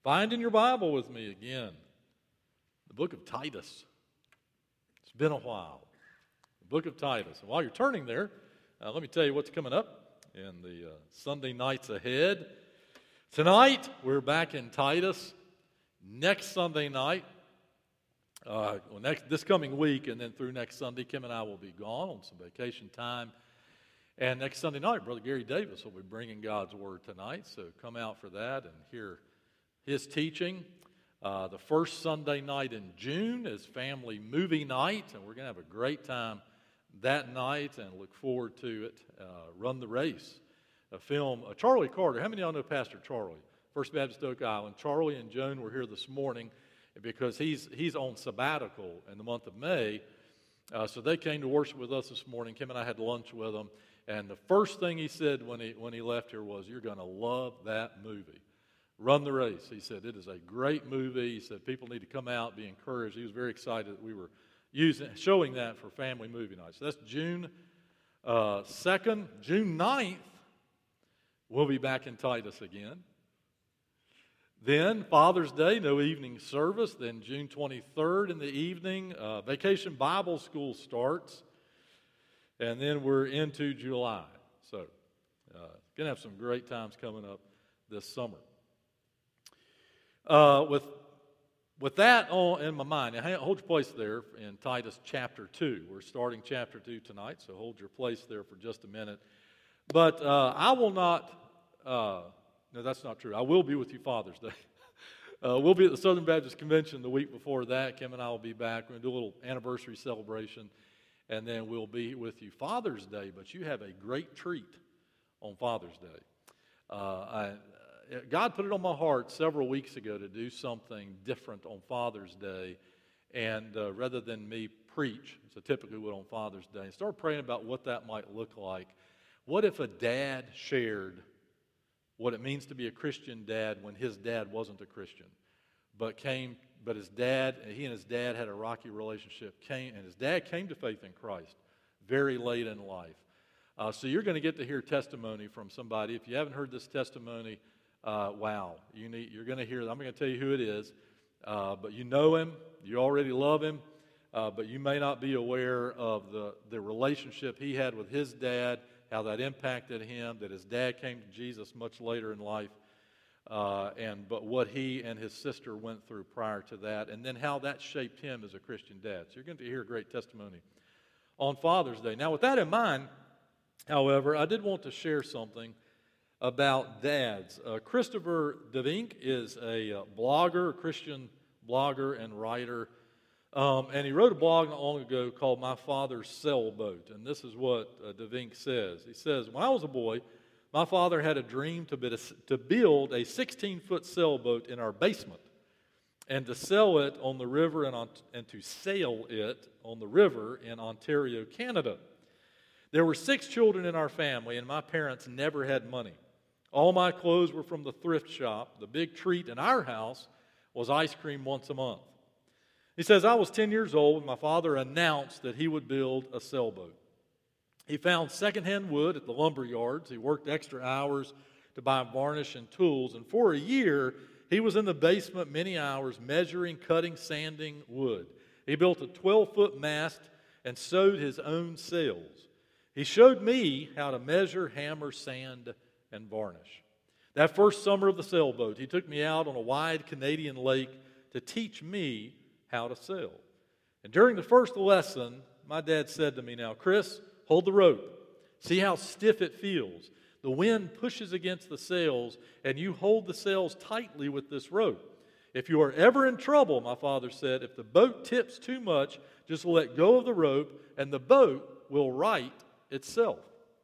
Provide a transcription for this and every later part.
Find in your Bible with me again the book of Titus. It's been a while. The book of Titus. And while you're turning there, let me tell you what's coming up in the Sunday nights ahead. Tonight, we're back in Titus. Next Sunday night, this coming week, and then through next Sunday, Kim and I will be gone on some vacation time. And next Sunday night, Brother Gary Davis will be bringing God's Word tonight, so come out for that and hear his teaching. The first Sunday night in June is family movie night, and we're going to have a great time that night and look forward to it. Run the Race, a film. Charlie Carter, how many of y'all know Pastor Charlie? First Baptist Oak Island. Charlie and Joan were here this morning because he's on sabbatical in the month of May. So they came to worship with us this morning. Kim and I had lunch with them, and the first thing he said when he left here was, "You're going to love that movie. Run the Race." He said, "It is a great movie." He said, "People need to come out, be encouraged." He was very excited that we were showing that for family movie night. So that's June 2nd. June 9th, we'll be back in Titus again. Then Father's Day, no evening service. Then June 23rd in the evening, Vacation Bible School starts. And then we're into July. So, going to have some great times coming up this summer. With that in my mind, now hold your place there in Titus chapter 2. We're starting chapter 2 tonight, so hold your place there for just a minute. But I will not, no, that's not true. I will be with you Father's Day. We'll be at the Southern Baptist Convention the week before that. Kim and I will be back. We're going to do a little anniversary celebration, and then we'll be with you Father's Day. But you have a great treat on Father's Day. God put it on my heart several weeks ago to do something different on Father's Day, and rather than me preach, as I typically would on Father's Day, and start praying about what that might look like. What if a dad shared what it means to be a Christian dad when his dad wasn't a Christian, but his dad, he and his dad had a rocky relationship, and his dad came to faith in Christ very late in life. So you're going to get to hear testimony from somebody. If you haven't heard this testimony, wow, you're going to hear. I'm going to tell you who it is, but you know him, you already love him, but you may not be aware of the relationship he had with his dad, how that impacted him, that his dad came to Jesus much later in life, but what he and his sister went through prior to that, and then how that shaped him as a Christian dad. So you're going to hear a great testimony on Father's Day. Now, with that in mind, however, I did want to share something about dads. Christopher DeVink is a blogger, a Christian blogger and writer, and he wrote a blog not long ago called My Father's Sailboat, and this is what DeVink says. He says, "When I was a boy, my father had a dream to build a 16-foot sailboat in our basement and to sail it on the river and to sail it on the river in Ontario, Canada. There were 6 children in our family, and my parents never had money. All my clothes were from the thrift shop. The big treat in our house was ice cream once a month." He says, "I was 10 years old when my father announced that he would build a sailboat. He found secondhand wood at the lumber yards. He worked extra hours to buy varnish and tools, and for a year, he was in the basement many hours measuring, cutting, sanding wood. He built a 12-foot mast and sewed his own sails. He showed me how to measure, hammer, sand, and varnish. That first summer of the sailboat, he took me out on a wide Canadian lake to teach me how to sail. And during the first lesson, my dad said to me, 'Now, Chris, hold the rope. See how stiff it feels. The wind pushes against the sails, and you hold the sails tightly with this rope. If you are ever in trouble,' my father said, 'if the boat tips too much, just let go of the rope, and the boat will right itself.'"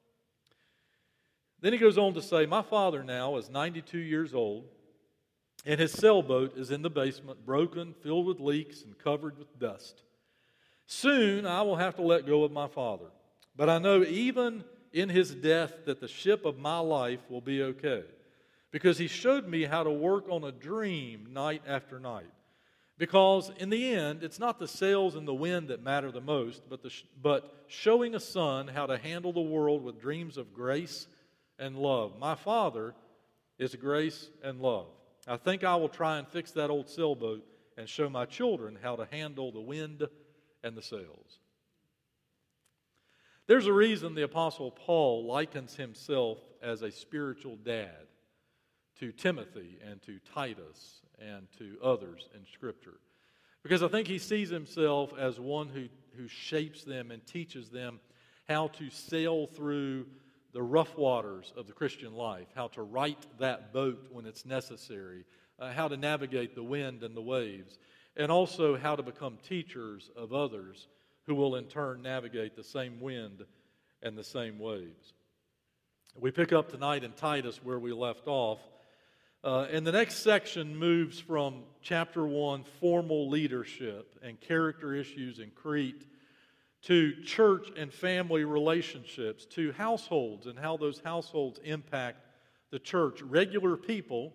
Then he goes on to say, "My father now is 92 years old, and his sailboat is in the basement, broken, filled with leaks, and covered with dust. Soon I will have to let go of my father, but I know even in his death that the ship of my life will be okay, because he showed me how to work on a dream night after night. Because in the end, it's not the sails and the wind that matter the most, but showing a son how to handle the world with dreams of grace and love. My father is grace and love. I think I will try and fix that old sailboat and show my children how to handle the wind and the sails. There's a reason the Apostle Paul likens himself as a spiritual dad to Timothy and to Titus and to others in Scripture. Because I think he sees himself as one who shapes them and teaches them how to sail through the rough waters of the Christian life, how to right that boat when it's necessary, how to navigate the wind and the waves, and also how to become teachers of others who will in turn navigate the same wind and the same waves. We pick up tonight in Titus where we left off, and the next section moves from chapter 1, formal leadership and character issues in Crete, to church and family relationships, to households and how those households impact the church. Regular people,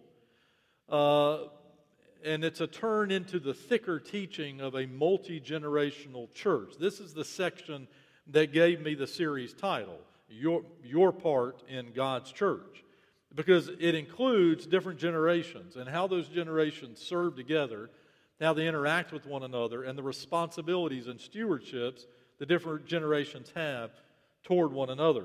and it's a turn into the thicker teaching of a multi-generational church. This is the section that gave me the series title, Your Part in God's Church, because it includes different generations and how those generations serve together, how they interact with one another, and the responsibilities and stewardships the different generations have toward one another.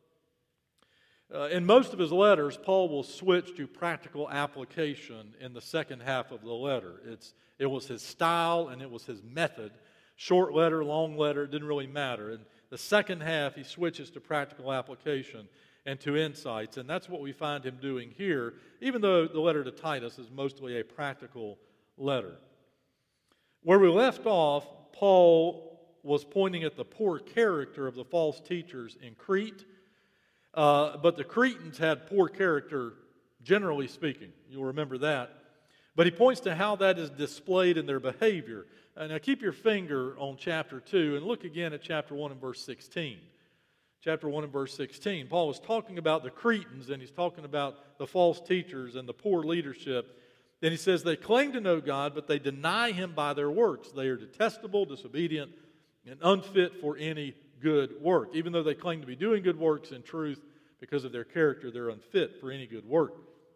In most of his letters, Paul will switch to practical application in the second half of the letter. It was his style and it was his method. Short letter, long letter, it didn't really matter. In the second half, he switches to practical application and to insights, and that's what we find him doing here, even though the letter to Titus is mostly a practical letter. Where we left off, Paul was pointing at the poor character of the false teachers in Crete, but the Cretans had poor character, generally speaking. You'll remember that. But he points to how that is displayed in their behavior. Now keep your finger on chapter 2 and look again at chapter 1 and verse 16. Chapter 1 and verse 16. Paul was talking about the Cretans, and he's talking about the false teachers and the poor leadership. Then he says, they claim to know God, but they deny Him by their works. They are detestable, disobedient, and unfit for any good work. Even though they claim to be doing good works, in truth, because of their character, they're unfit for any good work.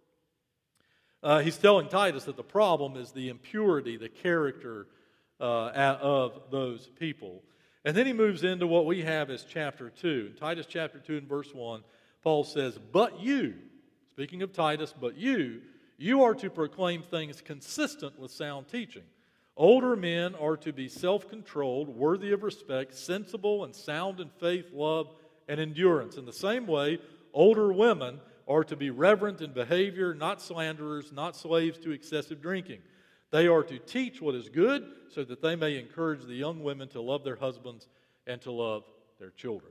He's telling Titus that the problem is the impurity, the character of those people. And then he moves into what we have as chapter 2. In Titus chapter 2 and verse 1, Paul says, but you, speaking of Titus, but you are to proclaim things consistent with sound teaching. Older men are to be self-controlled, worthy of respect, sensible and sound in faith, love, and endurance. In the same way, older women are to be reverent in behavior, not slanderers, not slaves to excessive drinking. They are to teach what is good so that they may encourage the young women to love their husbands and to love their children.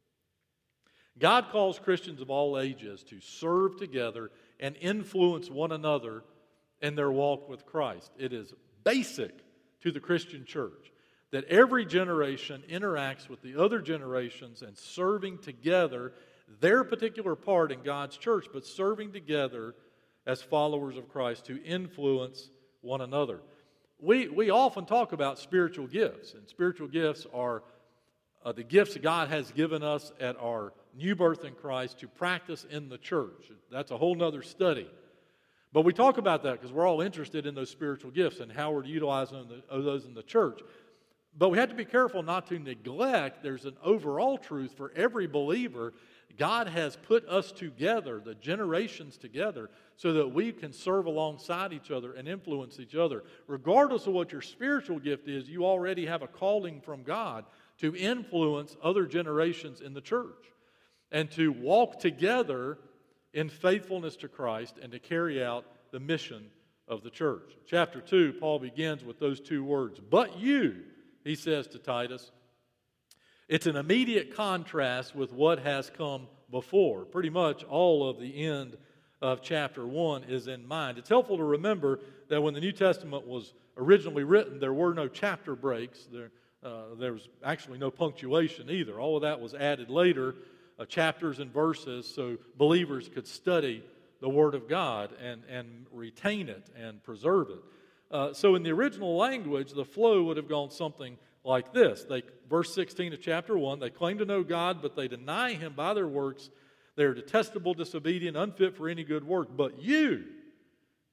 God calls Christians of all ages to serve together and influence one another in their walk with Christ. It is basic to the Christian church that every generation interacts with the other generations and serving together their particular part in God's church, but serving together as followers of Christ to influence one another. We often talk about spiritual gifts, and spiritual gifts are the gifts that God has given us at our new birth in Christ to practice in the church. That's a whole nother study. But we talk about that because we're all interested in those spiritual gifts and how we're to utilize those in the church. But we have to be careful not to neglect there's an overall truth for every believer. God has put us together, the generations together, so that we can serve alongside each other and influence each other. Regardless of what your spiritual gift is, you already have a calling from God to influence other generations in the church and to walk together in faithfulness to Christ and to carry out the mission of the church. Chapter 2, Paul begins with those two words, but you, he says to Titus. It's an immediate contrast with what has come before. Pretty much all of the end of chapter 1 is in mind. It's helpful to remember that when the New Testament was originally written, there were no chapter breaks. There was actually no punctuation either. All of that was added later, chapters and verses, so believers could study the Word of God and retain it and preserve it. So in the original language, the flow would have gone something like this. Verse 16 of chapter 1, they claim to know God, but they deny Him by their works. They are detestable, disobedient, unfit for any good work. But you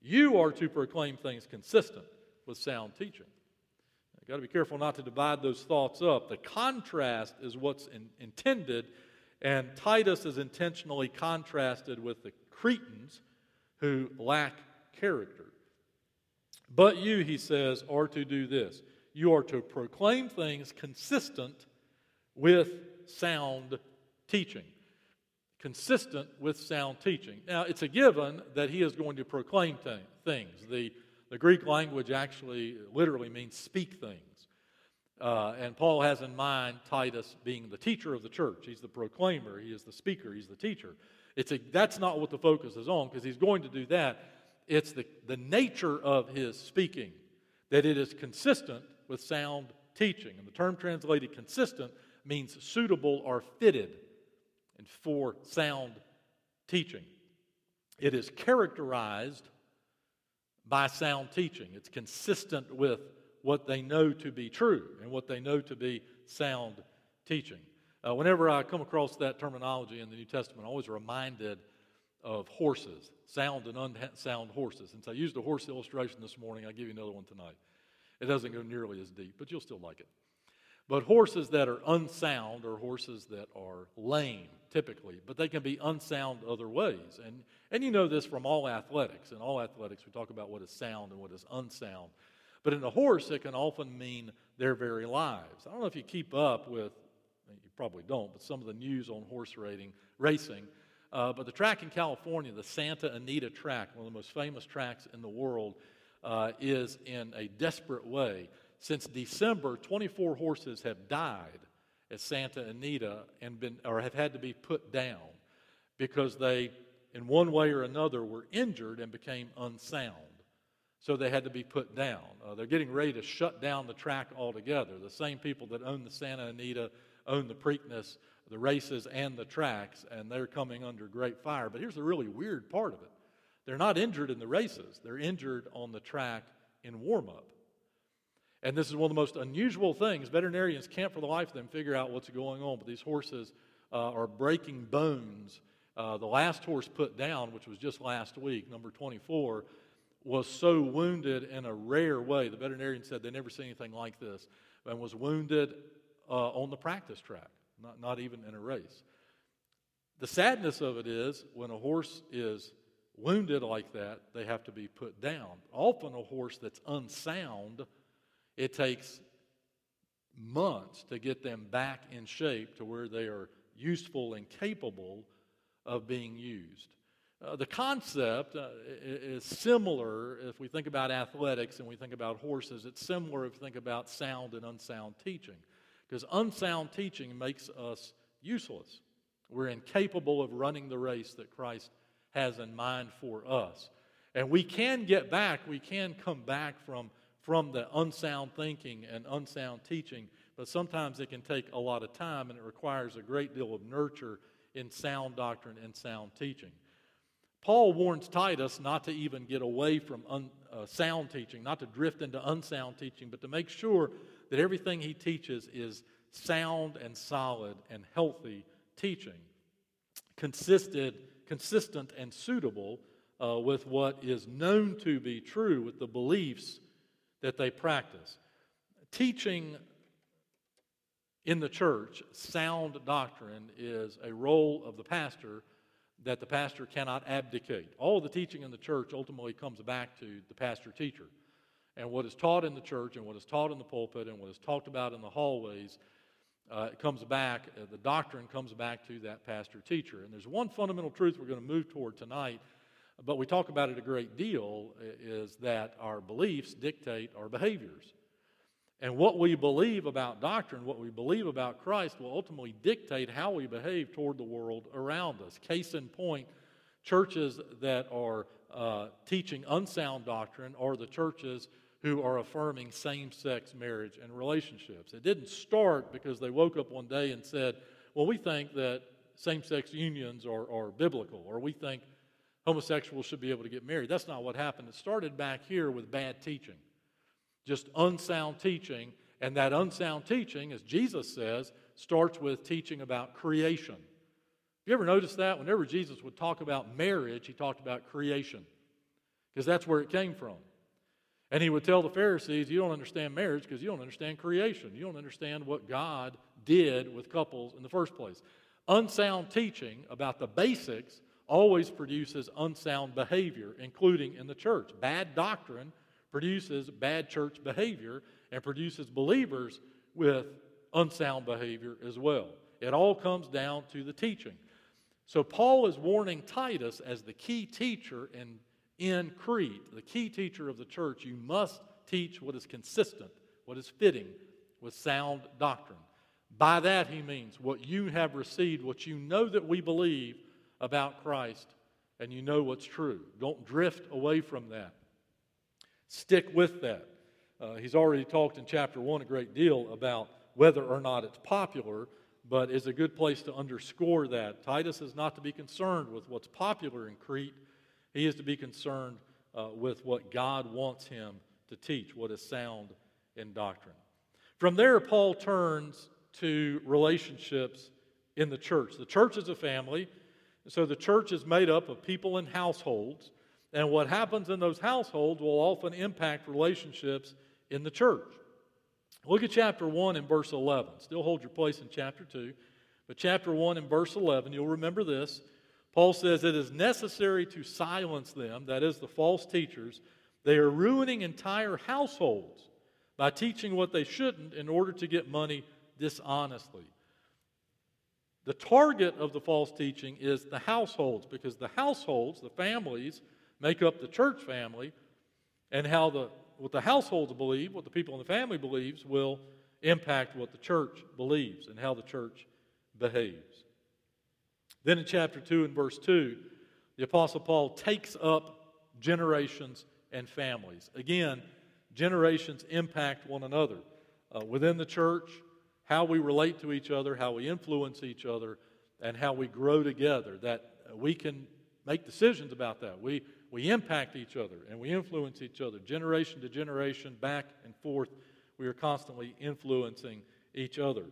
You are to proclaim things consistent with sound teaching. You've got to be careful not to divide those thoughts up. The contrast is what's intended, and Titus is intentionally contrasted with the Cretans who lack character. But you, he says, are to do this. You are to proclaim things consistent with sound teaching. Consistent with sound teaching. Now, it's a given that he is going to proclaim things. The Greek language actually literally means speak things. And Paul has in mind Titus being the teacher of the church. He's the proclaimer. He is the speaker. He's the teacher. That's not what the focus is on, because he's going to do that. It's the nature of his speaking, that it is consistent with sound teaching. And the term translated consistent means suitable or fitted and for sound teaching. It is characterized by sound teaching. It's consistent with what they know to be true and what they know to be sound teaching. Whenever I come across that terminology in the New Testament, I'm always reminded of horses, sound and unsound horses. Since I used a horse illustration this morning, I'll give you another one tonight. It doesn't go nearly as deep, but you'll still like it. But horses that are unsound are horses that are lame, typically, but they can be unsound other ways. And you know this from all athletics. In all athletics, we talk about what is sound and what is unsound. But in a horse, it can often mean their very lives. I don't know if you keep up with, you probably don't, but some of the news on horse racing. But the track in California, the Santa Anita track, one of the most famous tracks in the world, is in a desperate way. Since December, 24 horses have died at Santa Anita and have had to be put down because they, in one way or another, were injured and became unsound. So they had to be put down. They're getting ready to shut down the track altogether. The same people that own the Santa Anita own the Preakness, the races, and the tracks, and they're coming under great fire. But here's the really weird part of it. They're not injured in the races. They're injured on the track in warm-up. And this is one of the most unusual things. Veterinarians can't for the life of them figure out what's going on, but these horses are breaking bones. The last horse put down, which was just last week, number 24, was so wounded in a rare way. The veterinarian said they never seen anything like this, and was wounded on the practice track, not even in a race. The sadness of it is when a horse is wounded like that, they have to be put down. Often a horse that's unsound, it takes months to get them back in shape to where they are useful and capable of being used. The concept is similar if we think about athletics and we think about horses. It's similar if we think about sound and unsound teaching. Because unsound teaching makes us useless. We're incapable of running the race that Christ has in mind for us. And we can come back from the unsound thinking and unsound teaching, but sometimes it can take a lot of time, and it requires a great deal of nurture in sound doctrine and sound teaching. Paul warns Titus not to even get away from sound teaching, not to drift into unsound teaching, but to make sure that everything he teaches is sound and solid and healthy teaching, consistent and suitable with what is known to be true, with the beliefs that they practice. Teaching in the church, sound doctrine, is a role of the pastor that the pastor cannot abdicate. All of the teaching in the church ultimately comes back to the pastor-teacher. And what is taught in the church and what is taught in the pulpit and what is talked about in the hallways comes back, the doctrine comes back to that pastor-teacher. And there's one fundamental truth we're going to move toward tonight, but we talk about it a great deal, is that our beliefs dictate our behaviors. And what we believe about doctrine, what we believe about Christ, will ultimately dictate how we behave toward the world around us. Case in point, churches that are teaching unsound doctrine are the churches who are affirming same-sex marriage and relationships. It didn't start because they woke up one day and said, well, we think that same-sex unions are biblical, or we think homosexuals should be able to get married. That's not what happened. It started back here with bad teaching. Just unsound teaching, and that unsound teaching, as Jesus says, starts with teaching about creation. Have you ever noticed that? Whenever Jesus would talk about marriage, he talked about creation. because that's where it came from. And he would tell the Pharisees, you don't understand marriage because you don't understand creation. You don't understand what God did with couples in the first place. Unsound teaching about the basics always produces unsound behavior, including in the church. Bad doctrine produces bad church behavior and produces believers with unsound behavior as well. It all comes down to the teaching. So Paul is warning Titus as the key teacher in Crete, the key teacher of the church. You must teach what is consistent, what is fitting with sound doctrine. By that he means what you have received, what you know that we believe about Christ, and you know what's true. Don't drift away from that. Stick with that. He's already talked in chapter 1 a great deal about whether or not it's popular, but is a good place to underscore that. Titus is not to be concerned with what's popular in Crete. He is to be concerned with what God wants him to teach, what is sound in doctrine. From there, Paul turns to relationships in the church. The church is a family, so the church is made up of people in households, and what happens in those households will often impact relationships in the church. Look at chapter 1 and verse 11. Still hold your place in chapter 2, but chapter 1 and verse 11, you'll remember this. Paul says, it is necessary to silence them, that is, the false teachers. They are ruining entire households by teaching what they shouldn't in order to get money dishonestly. The target of the false teaching is the households, because the households, the families, make up the church family, and what the households believe, what the people in the family believes, will impact what the church believes and how the church behaves. Then in chapter 2 and verse 2, the Apostle Paul takes up generations and families. Again, generations impact one another. Within the church, how we relate to each other, how we influence each other, and how we grow together, that we can make decisions about that. We impact each other and we influence each other. Generation to generation, back and forth, we are constantly influencing each other.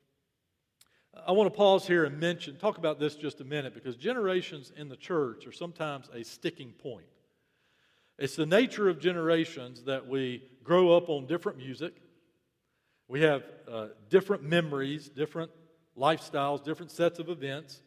I want to pause here and talk about this just a minute, because generations in the church are sometimes a sticking point. It's the nature of generations that we grow up on different music. We have different memories, different lifestyles, different sets of events.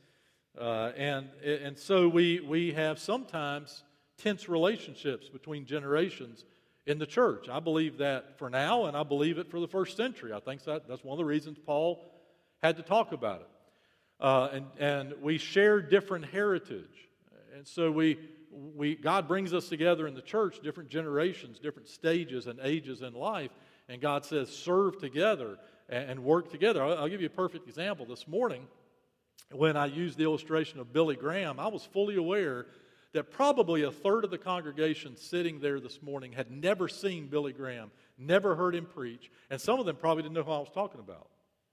And so we have sometimes tense relationships between generations in the church. I believe that for now, and I believe it for the first century. I think that's one of the reasons Paul had to talk about it. And we share different heritage. And so God brings us together in the church, different generations, different stages and ages in life, and God says, serve together and work together. I'll give you a perfect example. This morning, when I used the illustration of Billy Graham, I was fully aware that probably a third of the congregation sitting there this morning had never seen Billy Graham, never heard him preach, and some of them probably didn't know who I was talking about.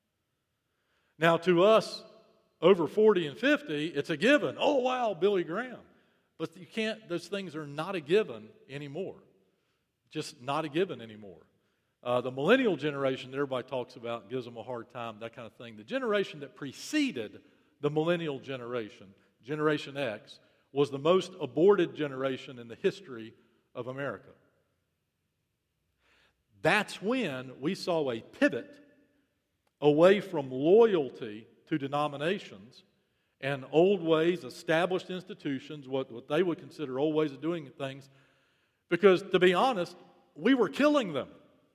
Now, to us, over 40 and 50, it's a given. Oh, wow, Billy Graham. But those things are not a given anymore. Just not a given anymore. The millennial generation that everybody talks about, gives them a hard time, that kind of thing. The generation that preceded the millennial generation, Generation X, was the most aborted generation in the history of America. That's when we saw a pivot away from loyalty to denominations and old ways, established institutions, what they would consider old ways of doing things, because, to be honest, we were killing them.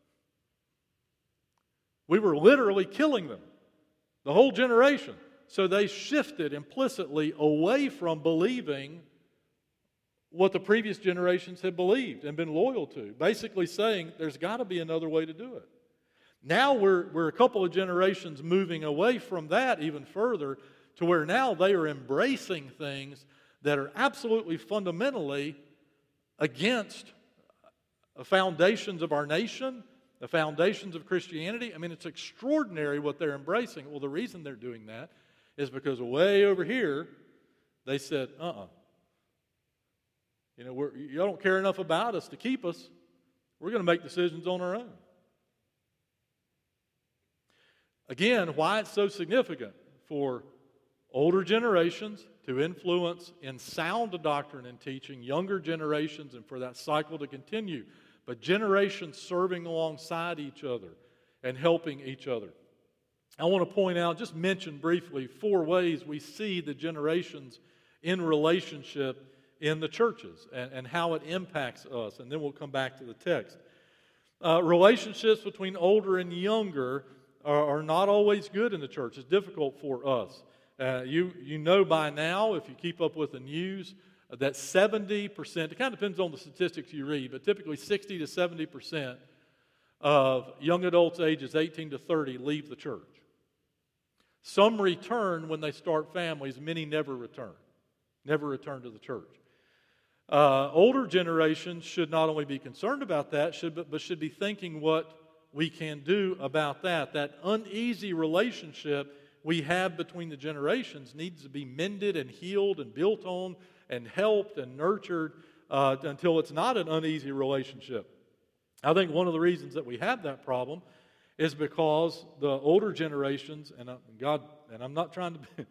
We were literally killing them, the whole generation. So they shifted implicitly away from believing what the previous generations had believed and been loyal to, basically saying there's got to be another way to do it. Now we're a couple of generations moving away from that even further to where now they are embracing things that are absolutely fundamentally against the foundations of our nation, the foundations of Christianity. I mean, it's extraordinary what they're embracing. Well, the reason they're doing that is because way over here, they said, you don't care enough about us to keep us. We're going to make decisions on our own. Again, why it's so significant for older generations to influence in sound doctrine and teaching younger generations and for that cycle to continue, but generations serving alongside each other and helping each other. I want to point out, just mention briefly, 4 ways we see the generations in relationship in the churches and how it impacts us, and then we'll come back to the text. Relationships between older and younger are not always good in the church. It's difficult for us. You know by now, if you keep up with the news, that 70%, it kind of depends on the statistics you read, but typically 60 to 70% of young adults ages 18 to 30 leave the church. Some return when they start families. Many never return to the church. Older generations should not only be concerned about that, but should be thinking what we can do about that. That uneasy relationship we have between the generations needs to be mended and healed and built on and helped and nurtured until it's not an uneasy relationship. I think one of the reasons that we have that problem is because the older generations, and I'm not trying to be,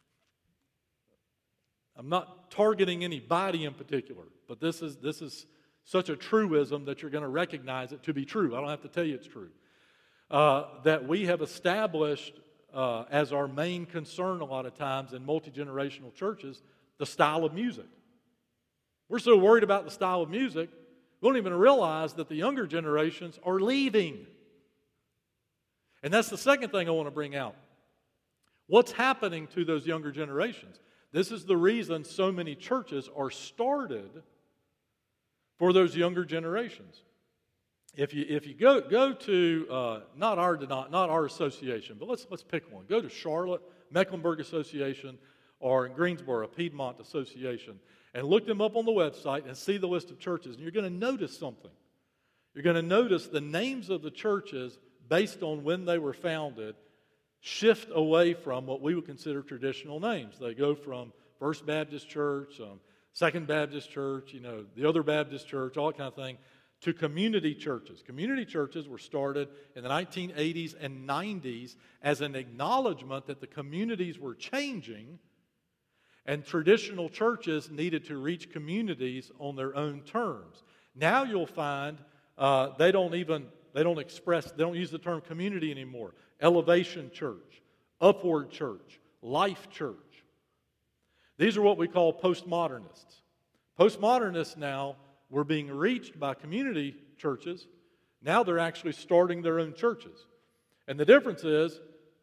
I'm not targeting anybody in particular, but this is such a truism that you're going to recognize it to be true. I don't have to tell you it's true. That we have established as our main concern a lot of times in multi-generational churches, the style of music. We're so worried about the style of music, we don't even realize that the younger generations are leaving. And that's the second thing I want to bring out. What's happening to those younger generations? This is the reason so many churches are started for those younger generations. If you go to not our association, but let's pick one. Go to Charlotte Mecklenburg Association or in Greensboro Piedmont Association and look them up on the website and see the list of churches. And you're going to notice something. You're going to notice the names of the churches based on when they were founded shift away from what we would consider traditional names. They go from First Baptist Church, Second Baptist Church, the other Baptist Church, all that kind of thing, to community churches. Community churches were started in the 1980s and 90s as an acknowledgement that the communities were changing and traditional churches needed to reach communities on their own terms. Now you'll find they don't use the term community anymore. Elevation Church, Upward Church, Life Church. These are what we call postmodernists. Postmodernists now were being reached by community churches. Now they're actually starting their own churches. And the difference is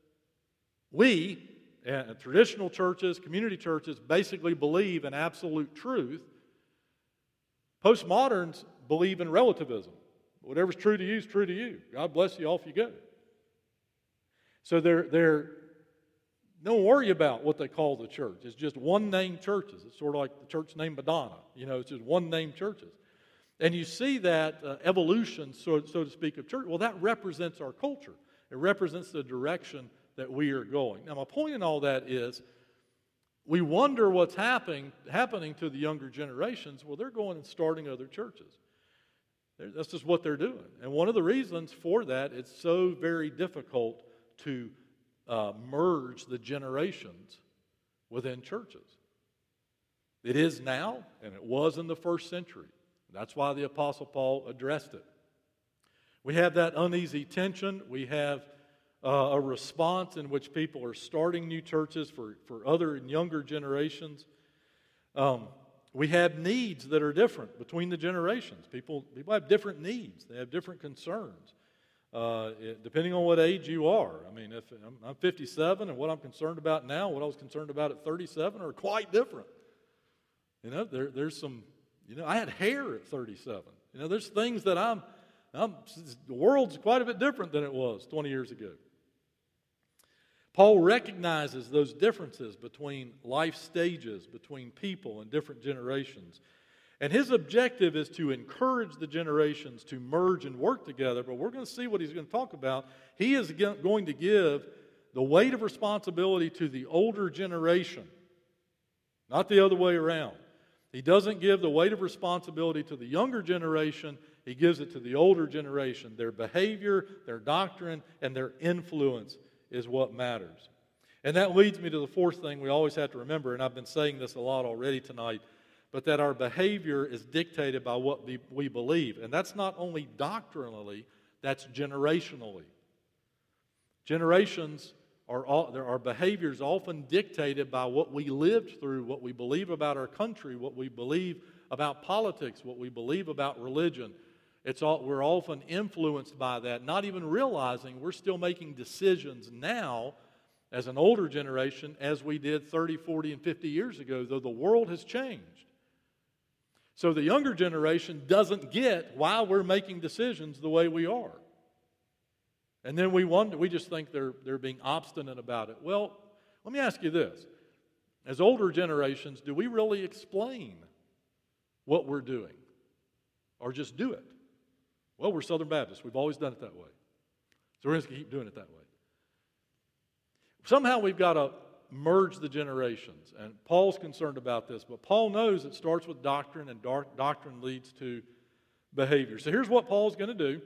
traditional churches, community churches, basically believe in absolute truth. Postmoderns believe in relativism. Whatever's true to you is true to you. God bless you, off you go. So don't worry about what they call the church. It's just one-name churches. It's sort of like the church named Madonna. It's just one-name churches. And you see that evolution, so to speak, of church. Well, that represents our culture. It represents the direction that we are going. Now, my point in all that is we wonder what's happening to the younger generations. Well, they're going and starting other churches. That's just what they're doing. And one of the reasons for that, it's so very difficult to merge the generations within churches. It is now, and it was in the first century. That's why the Apostle Paul addressed it. We have that uneasy tension. We have a response in which people are starting new churches for other and younger generations. We have needs that are different between the generations. People have different needs. They have different concerns, depending on what age you are. I mean, if I'm 57, and what I'm concerned about now, what I was concerned about at 37 are quite different. There's some, I had hair at 37. There's things that the world's quite a bit different than it was 20 years ago. Paul recognizes those differences between life stages, between people and different generations. And his objective is to encourage the generations to merge and work together, but we're going to see what he's going to talk about. He is going to give the weight of responsibility to the older generation, not the other way around. He doesn't give the weight of responsibility to the younger generation. He gives it to the older generation. Their behavior, their doctrine, and their influence is what matters. And that leads me to the fourth thing we always have to remember, and I've been saying this a lot already tonight, but that our behavior is dictated by what we believe. And that's not only doctrinally, that's generationally. Our behavior is often dictated by what we lived through, what we believe about our country, what we believe about politics, what we believe about religion. We're often influenced by that, not even realizing we're still making decisions now as an older generation as we did 30, 40, and 50 years ago, though the world has changed. So the younger generation doesn't get why we're making decisions the way we are. And then we just think they're being obstinate about it. Well, let me ask you this. As older generations, do we really explain what we're doing? Or just do it? Well, we're Southern Baptists. We've always done it that way. So we're going to keep doing it that way. Somehow we've got to merge the generations. And Paul's concerned about this. But Paul knows it starts with doctrine, and doctrine leads to behavior. So here's what Paul's going to do.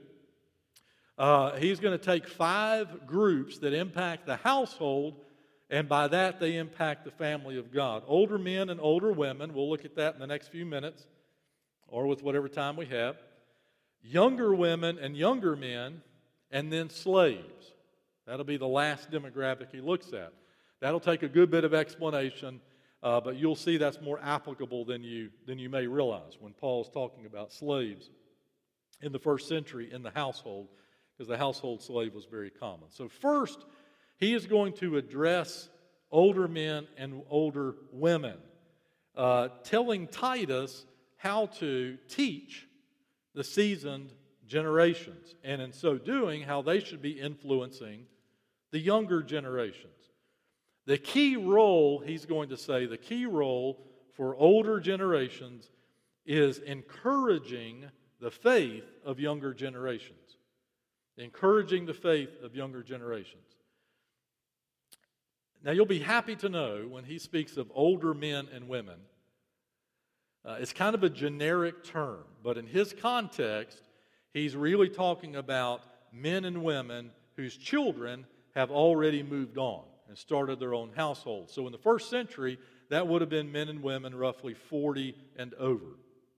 He's going to take 5 groups that impact the household, and by that they impact the family of God. Older men and older women, we'll look at that in the next few minutes, or with whatever time we have. Younger women and younger men, and then slaves. That'll be the last demographic he looks at. That'll take a good bit of explanation, but you'll see that's more applicable than you may realize when Paul's talking about slaves in the first century in the household, because the household slave was very common. So first, he is going to address older men and older women, telling Titus how to teach the seasoned generations, and in so doing, how they should be influencing the younger generations. The key role, he's going to say, the key role for older generations is encouraging the faith of younger generations. Encouraging the faith of younger generations. Now, you'll be happy to know when he speaks of older men and women, it's kind of a generic term, but in his context, he's really talking about men and women whose children have already moved on and started their own households. So in the first century, that would have been men and women roughly 40 and over.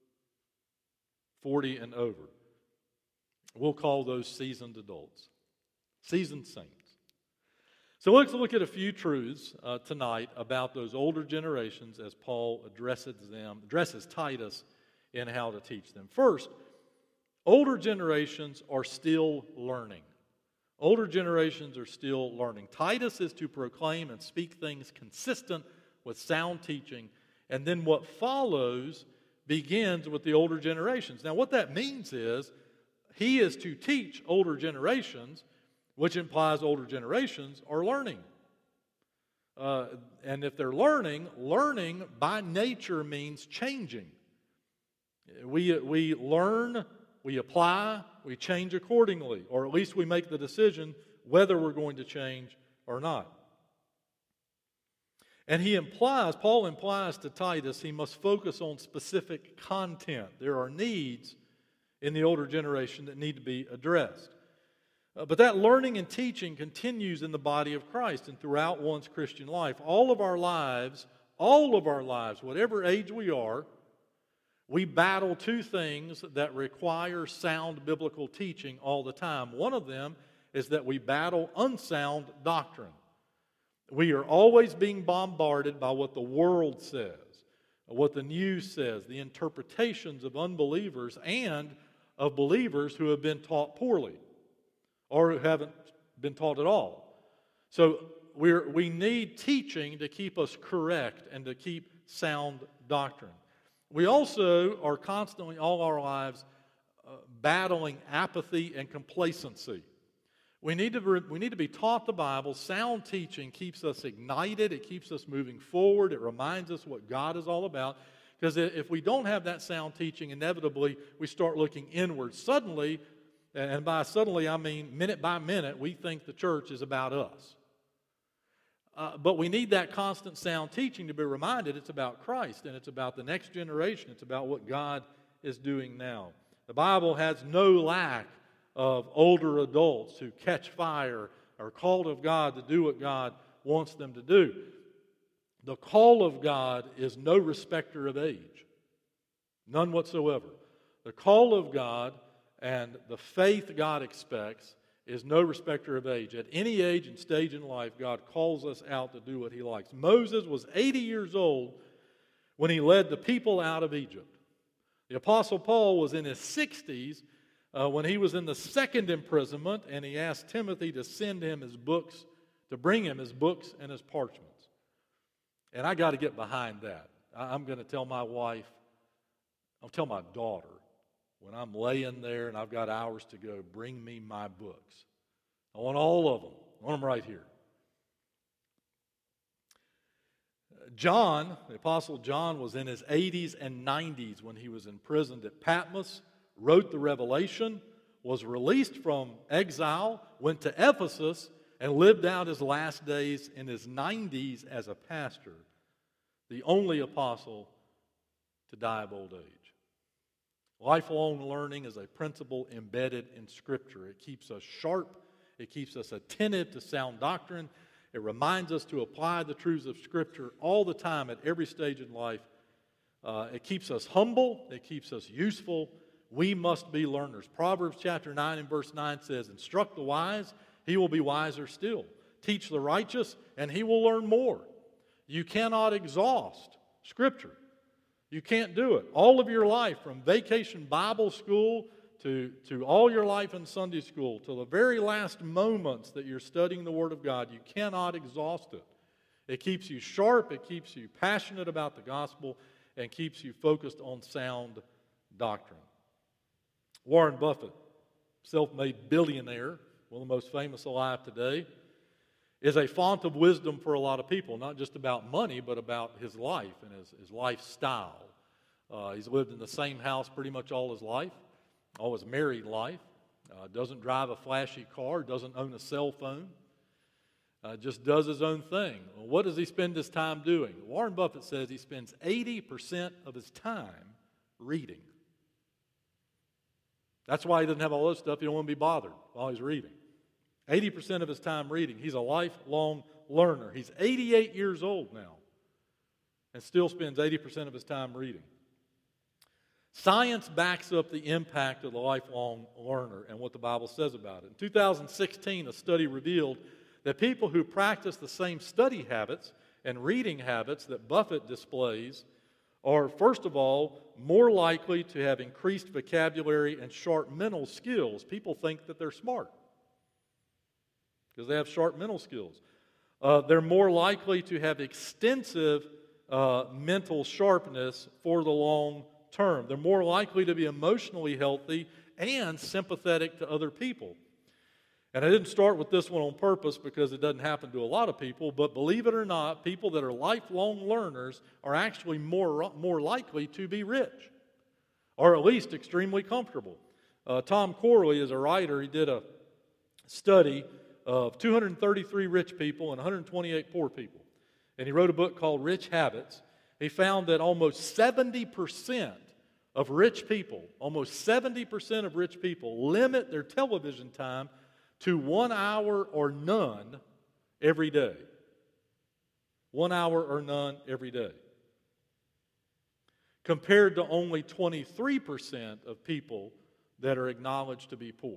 40 and over. We'll call those seasoned adults, seasoned saints. So let's look at a few truths tonight about those older generations as Paul addresses Titus in how to teach them. First, older generations are still learning. Older generations are still learning. Titus is to proclaim and speak things consistent with sound teaching, and then what follows begins with the older generations. Now, what that means is he is to teach older generations, which implies older generations are learning. And if they're learning by nature means changing. We learn, we apply, we change accordingly, or at least we make the decision whether we're going to change or not. And Paul implies to Titus, he must focus on specific content. There are needs in the older generation that need to be addressed. But that learning and teaching continues in the body of Christ and throughout one's Christian life. All of our lives, whatever age we are, we battle 2 things that require sound biblical teaching all the time. One of them is that we battle unsound doctrine. We are always being bombarded by what the world says, what the news says, the interpretations of unbelievers and of believers who have been taught poorly or who haven't been taught at all. So we need teaching to keep us correct and to keep sound doctrine. We also are constantly, all our lives, battling apathy and complacency. We need to be taught the Bible. Sound teaching keeps us ignited. It keeps us moving forward. It reminds us what God is all about. Because if we don't have that sound teaching, inevitably we start looking inward. Suddenly, and by suddenly I mean minute by minute, we think the church is about us. But we need that constant sound teaching to be reminded it's about Christ and it's about the next generation. It's about what God is doing now. The Bible has no lack of older adults who catch fire, are called of God to do what God wants them to do. The call of God is no respecter of age. None whatsoever. The call of God and the faith God expects is no respecter of age. At any age and stage in life, God calls us out to do what He likes. Moses was 80 years old when he led the people out of Egypt. The Apostle Paul was in his 60s when he was in the second imprisonment, and he asked Timothy to send him his books, to bring him his books and his parchments. And I got to get behind that. I'm going to tell my wife, I'll tell my daughter, when I'm laying there and I've got hours to go, bring me my books. I want all of them. I want them right here. John, the Apostle John, was in his 80s and 90s when he was imprisoned at Patmos, wrote the Revelation, was released from exile, went to Ephesus, and lived out his last days in his 90s as a pastor, the only apostle to die of old age. Lifelong learning is a principle embedded in Scripture. It keeps us sharp. It keeps us attentive to sound doctrine. It reminds us to apply the truths of Scripture all the time at every stage in life. It keeps us humble. It keeps us useful. We must be learners. Proverbs chapter 9 and verse 9 says, "Instruct the wise, he will be wiser still. Teach the righteous, and he will learn more." You cannot exhaust Scripture. You can't do it. All of your life, from vacation Bible school to all your life in Sunday school, to the very last moments that you're studying the Word of God, you cannot exhaust it. It keeps you sharp, it keeps you passionate about the gospel, and keeps you focused on sound doctrine. Warren Buffett, self-made billionaire, one of the most famous alive today, is a font of wisdom for a lot of people, not just about money, but about his life and his lifestyle. He's lived in the same house pretty much all his life, all his married life, doesn't drive a flashy car, doesn't own a cell phone, just does his own thing. Well, what does he spend his time doing? Warren Buffett says he spends 80% of his time reading. That's why he doesn't have all this stuff. He don't want to be bothered while he's reading. 80% of his time reading. He's a lifelong learner. He's 88 years old now and still spends 80% of his time reading. Science backs up the impact of the lifelong learner and what the Bible says about it. In 2016, a study revealed that people who practice the same study habits and reading habits that Buffett displays are, first of all, more likely to have increased vocabulary and sharp mental skills. People think that they're smart because they have sharp mental skills. They're more likely to have extensive mental sharpness for the long term. They're more likely to be emotionally healthy and sympathetic to other people. And I didn't start with this one on purpose because it doesn't happen to a lot of people, but believe it or not, people that are lifelong learners are actually more likely to be rich, or at least extremely comfortable. Tom Corley is a writer. He did a study of 233 rich people and 128 poor people. And he wrote a book called Rich Habits. He found that almost 70% of rich people, limit their television time to 1 hour or none every day. 1 hour or none every day. Compared to only 23% of people that are acknowledged to be poor.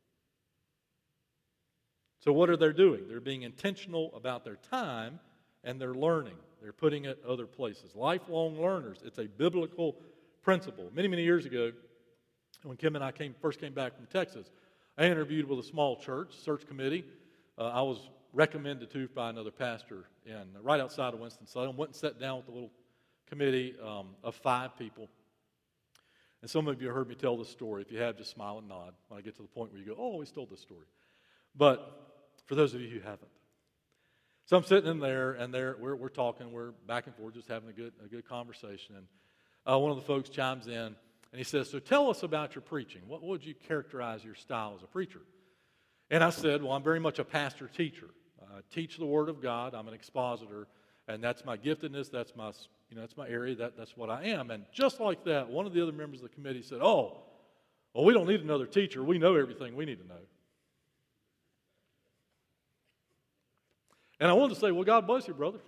So what are they doing? They're being intentional about their time and they're learning. They're putting it other places. Lifelong learners. It's a biblical principle. Many, many years ago, when Kim and I first came back from Texas, I interviewed with a small church, search committee. I was recommended to by another pastor right outside of Winston-Salem. Went and sat down with a little committee of 5 people. And some of you heard me tell this story. If you have, just smile and nod when I get to the point where you go, "Oh, we told this story." But for those of you who haven't. So I'm sitting in there, and we're talking, we're back and forth, just having a good conversation. And one of the folks chimes in, and he says, "So tell us about your preaching. What would you characterize your style as a preacher?" And I said, "Well, I'm very much a pastor-teacher. I teach the Word of God. I'm an expositor, and that's my giftedness. That's my area. That's what I am." And just like that, one of the other members of the committee said, "Oh, well, we don't need another teacher. We know everything we need to know." And I wanted to say, well, God bless you, brother.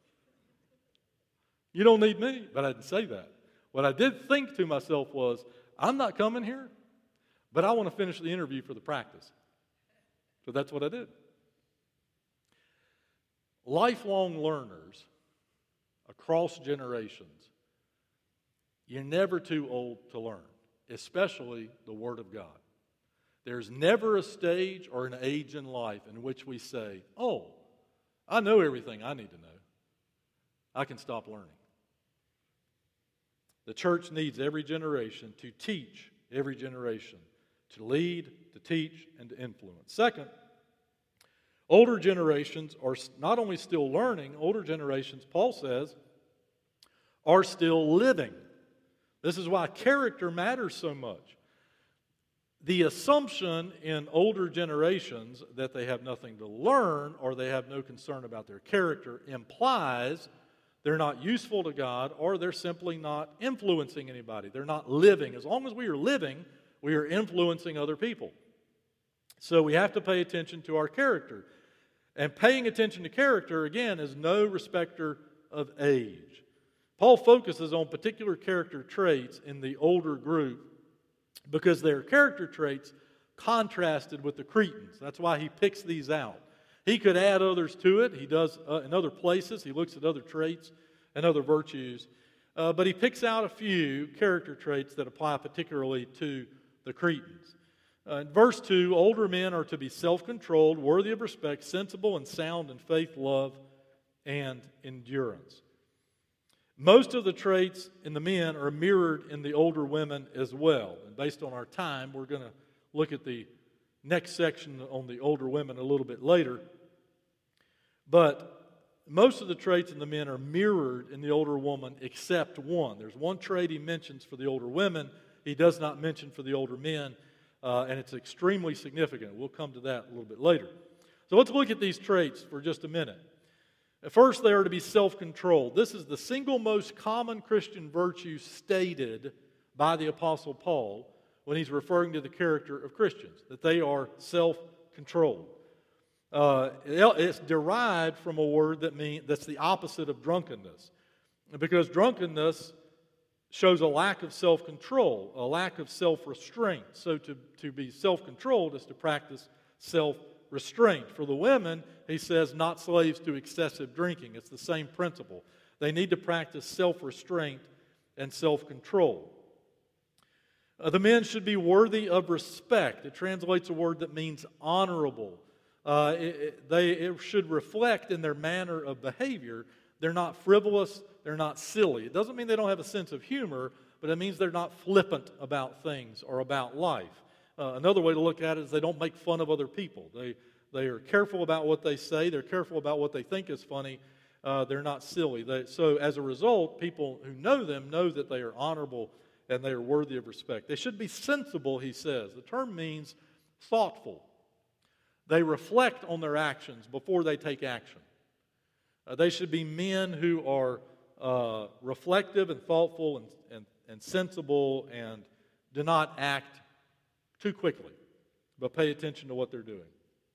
You don't need me. But I didn't say that. What I did think to myself was, I'm not coming here, but I want to finish the interview for the practice. So that's what I did. Lifelong learners across generations, you're never too old to learn, especially the Word of God. There's never a stage or an age in life in which we say, oh, I know everything I need to know. I can stop learning. The church needs every generation to teach every generation, to lead, to teach, and to influence. Second, older generations are not only still learning, older generations, Paul says, are still living. This is why character matters so much. The assumption in older generations that they have nothing to learn or they have no concern about their character implies they're not useful to God or they're simply not influencing anybody. They're not living. As long as we are living, we are influencing other people. So we have to pay attention to our character. And paying attention to character, again, is no respecter of age. Paul focuses on particular character traits in the older group because their character traits contrasted with the Cretans. That's why he picks these out. He could add others to it. He does in other places. He looks at other traits and other virtues. But he picks out a few character traits that apply particularly to the Cretans. In verse 2, older men are to be self-controlled, worthy of respect, sensible and sound in faith, love, and endurance. Most of the traits in the men are mirrored in the older women as well. And based on our time, we're going to look at the next section on the older women a little bit later. But most of the traits in the men are mirrored in the older woman except one. There's one trait he mentions for the older women. He does not mention for the older men, and it's extremely significant. We'll come to that a little bit later. So let's look at these traits for just a minute. First, they are to be self-controlled. This is the single most common Christian virtue stated by the Apostle Paul when he's referring to the character of Christians, that they are self-controlled. It's derived from a word that's the opposite of drunkenness, because drunkenness shows a lack of self-control, a lack of self-restraint. So to be self-controlled is to practice self-restraint. For the women, he says, not slaves to excessive drinking. It's the same principle. They need to practice self-restraint and self-control. The men should be worthy of respect. It translates a word that means honorable. It should reflect in their manner of behavior. They're not frivolous. They're not silly. It doesn't mean they don't have a sense of humor, but it means they're not flippant about things or about life. Another way to look at it is they don't make fun of other people. They are careful about what they say. They're careful about what they think is funny. They're not silly. So as a result, people who know them know that they are honorable and they are worthy of respect. They should be sensible, he says. The term means thoughtful. They reflect on their actions before they take action. They should be men who are reflective and thoughtful and sensible and do not act too quickly, but pay attention to what they're doing.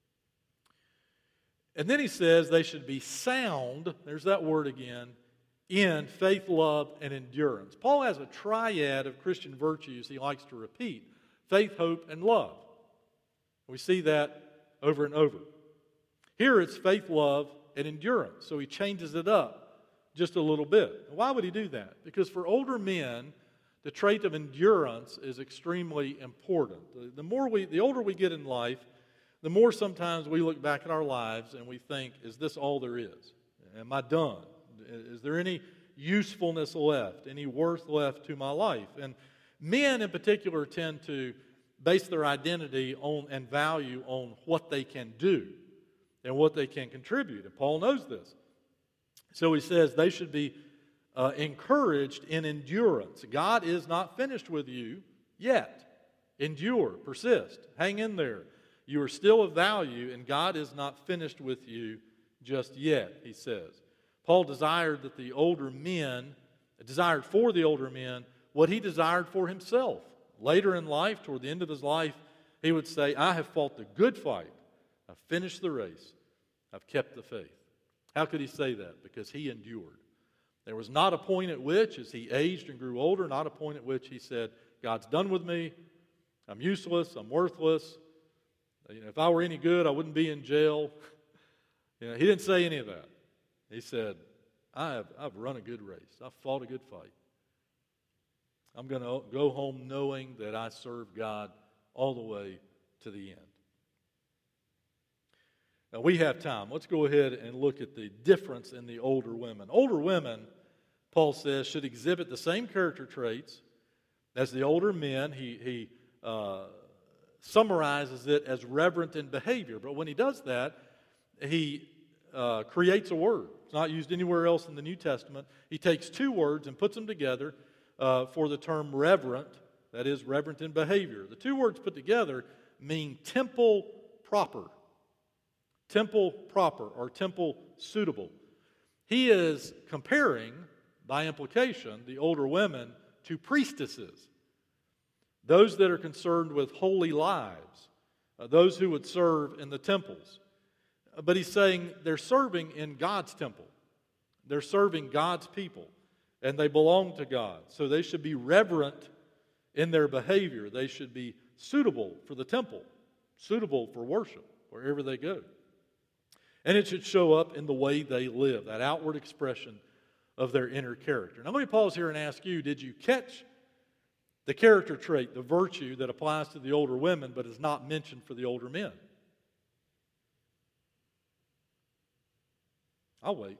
And then he says they should be sound, there's that word again, in faith, love, and endurance. Paul has a triad of Christian virtues he likes to repeat: faith, hope, and love. We see that over and over. Here it's faith, love, and endurance. So he changes it up just a little bit. Why would he do that? Because for older men, the trait of endurance is extremely important. The older we get in life, the more sometimes we look back at our lives and we think, is this all there is? Am I done? Is there any usefulness left, any worth left to my life? And men in particular tend to base their identity on and value on what they can do and what they can contribute. And Paul knows this. So he says they should be encouraged in endurance. God is not finished with you yet. Endure, persist, hang in there. You are still of value, and God is not finished with you just yet, he says. Paul desired for the older men what he desired for himself. Later in life, toward the end of his life, he would say, I have fought the good fight. I've finished the race. I've kept the faith. How could he say that? Because he endured. There was not a point at which, as he aged and grew older, not a point at which he said, God's done with me, I'm useless, I'm worthless. If I were any good, I wouldn't be in jail. He didn't say any of that. He said, I've run a good race. I've fought a good fight. I'm going to go home knowing that I serve God all the way to the end. Now, we have time. Let's go ahead and look at the difference in the older women. Older women, Paul says, should exhibit the same character traits as the older men. He summarizes it as reverent in behavior. But when he does that, he creates a word. It's not used anywhere else in the New Testament. He takes two words and puts them together for the term reverent, that is, reverent in behavior. The two words put together mean temple proper. Temple proper or temple suitable. He is comparing, by implication, the older women to priestesses, those that are concerned with holy lives, those who would serve in the temples. But he's saying they're serving in God's temple. They're serving God's people, and they belong to God. So they should be reverent in their behavior. They should be suitable for the temple, suitable for worship wherever they go. And it should show up in the way they live, that outward expression of their inner character. Now let me pause here and ask you, did you catch the character trait, the virtue that applies to the older women but is not mentioned for the older men? I'll wait.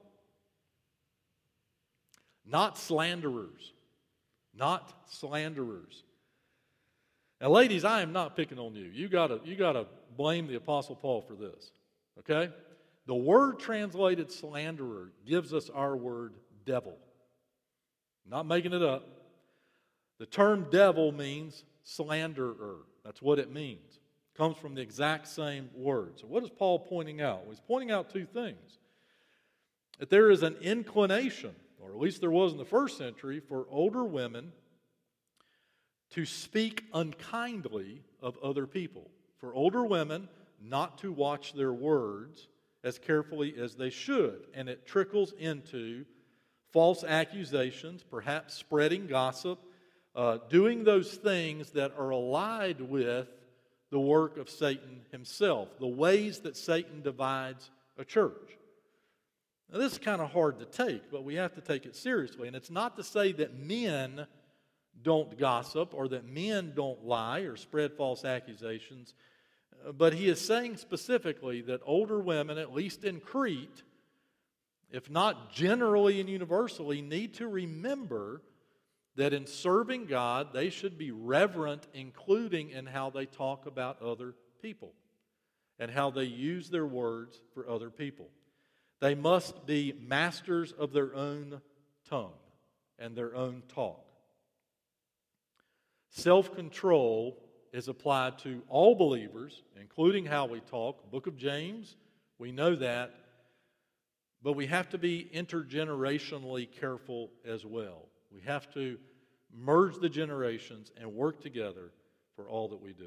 Not slanderers. Not slanderers. Now ladies, I am not picking on you. You gotta blame the Apostle Paul for this. Okay? The word translated slanderer gives us our word devil. I'm not making it up. The term devil means slanderer. That's what it means. It comes from the exact same word. So what is Paul pointing out? Well, he's pointing out two things. That there is an inclination, or at least there was in the first century, for older women to speak unkindly of other people. For older women not to watch their words as carefully as they should. And it trickles into false accusations, perhaps spreading gossip, doing those things that are allied with the work of Satan himself, the ways that Satan divides a church. Now, this is kind of hard to take, but we have to take it seriously. And it's not to say that men don't gossip or that men don't lie or spread false accusations, but he is saying specifically that older women, at least in Crete, if not generally and universally, need to remember that in serving God, they should be reverent, including in how they talk about other people and how they use their words for other people. They must be masters of their own tongue and their own talk. Self-control is applied to all believers, including how we talk. Book of James, we know that. But we have to be intergenerationally careful as well. We have to merge the generations and work together for all that we do.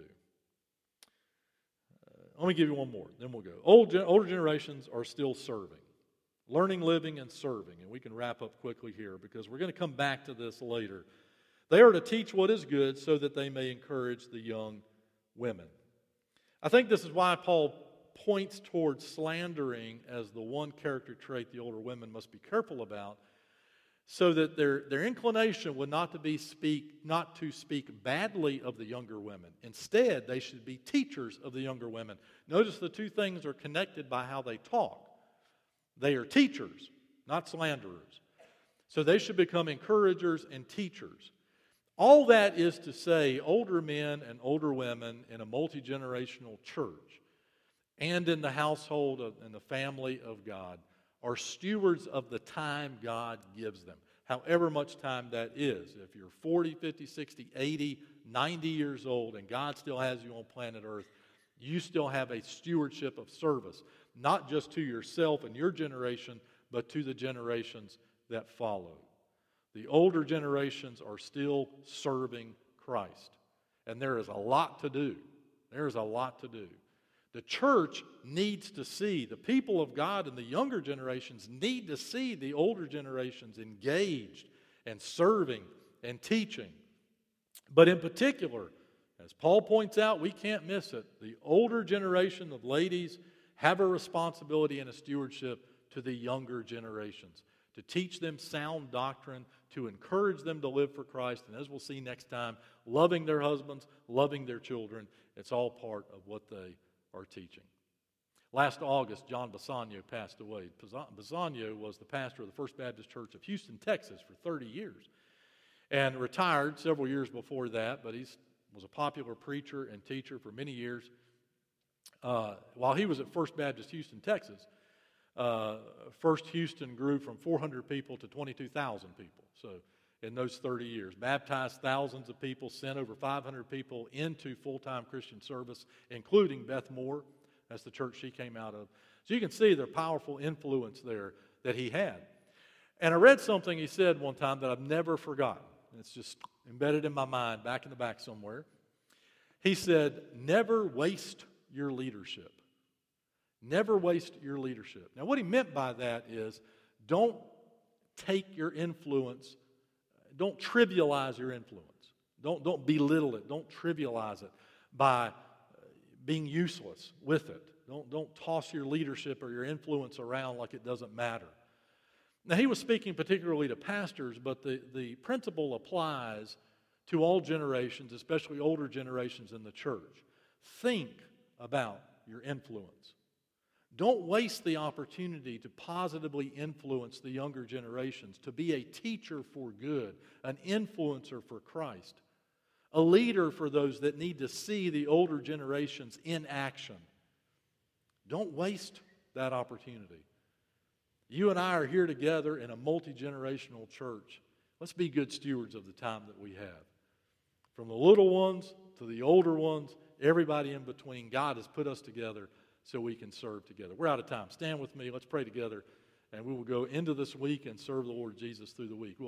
Let me give you one more, then we'll go. Older generations are still serving. Learning, living, and serving. And we can wrap up quickly here because we're going to come back to this later. They are to teach what is good so that they may encourage the young women. I think this is why Paul points towards slandering as the one character trait the older women must be careful about, so that their inclination would not to speak badly of the younger women. Instead, they should be teachers of the younger women. Notice the two things are connected by how they talk. They are teachers, not slanderers. So they should become encouragers and teachers. All that is to say, older men and older women in a multi-generational church and in the household and the family of God are stewards of the time God gives them, however much time that is. If you're 40, 50, 60, 80, 90 years old and God still has you on planet Earth, you still have a stewardship of service, not just to yourself and your generation, but to the generations that follow. The older generations are still serving Christ. And there is a lot to do. There is a lot to do. The church needs to see, the people of God and the younger generations need to see the older generations engaged and serving and teaching. But in particular, as Paul points out, we can't miss it. The older generation of ladies have a responsibility and a stewardship to the younger generations, to teach them sound doctrine, to encourage them to live for Christ, and as we'll see next time, loving their husbands, loving their children. It's all part of what they are teaching. Last August, John Bisagno passed away. Bisagno was the pastor of the First Baptist Church of Houston, Texas for 30 years and retired several years before that, but he was a popular preacher and teacher for many years. While he was at First Baptist Houston, Texas, First Houston grew from 400 people to 22,000 people. So in those 30 years, baptized thousands of people, sent over 500 people into full-time Christian service, including Beth Moore. That's the church she came out of. So you can see the powerful influence there that he had. And I read something he said one time that I've never forgotten. It's just embedded in my mind, back in the back somewhere. He said, never waste your leadership. Never waste your leadership. Now, what he meant by that is don't take your influence, don't trivialize your influence. Don't belittle it. Don't trivialize it by being useless with it. Don't toss your leadership or your influence around like it doesn't matter. Now, he was speaking particularly to pastors, but the principle applies to all generations, especially older generations in the church. Think about your influence. Don't waste the opportunity to positively influence the younger generations, to be a teacher for good, an influencer for Christ, a leader for those that need to see the older generations in action. Don't waste that opportunity. You and I are here together in a multi-generational church. Let's be good stewards of the time that we have. From the little ones to the older ones, everybody in between, God has put us together so we can serve together. We're out of time. Stand with me. Let's pray together, and we will go into this week and serve the Lord Jesus through the week.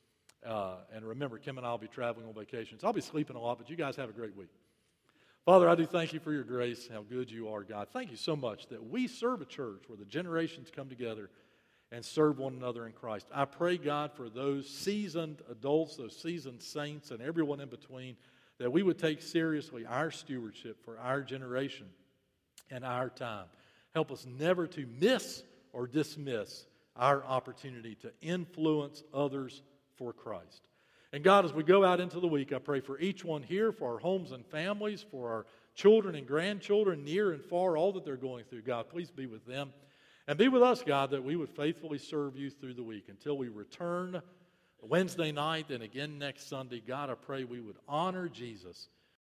And remember, Kim and I will be traveling on vacations. I'll be sleeping a lot, but you guys have a great week. Father, I do thank you for your grace, how good you are, God. Thank you so much that we serve a church where the generations come together and serve one another in Christ. I pray, God, for those seasoned adults, those seasoned saints, and everyone in between, that we would take seriously our stewardship for our generation and our time. Help us never to miss or dismiss our opportunity to influence others for Christ. And God, as we go out into the week, I pray for each one here, for our homes and families, for our children and grandchildren, near and far, all that they're going through. God, please be with them. And be with us, God, that we would faithfully serve you through the week until we return Wednesday night and again next Sunday. God, I pray we would honor Jesus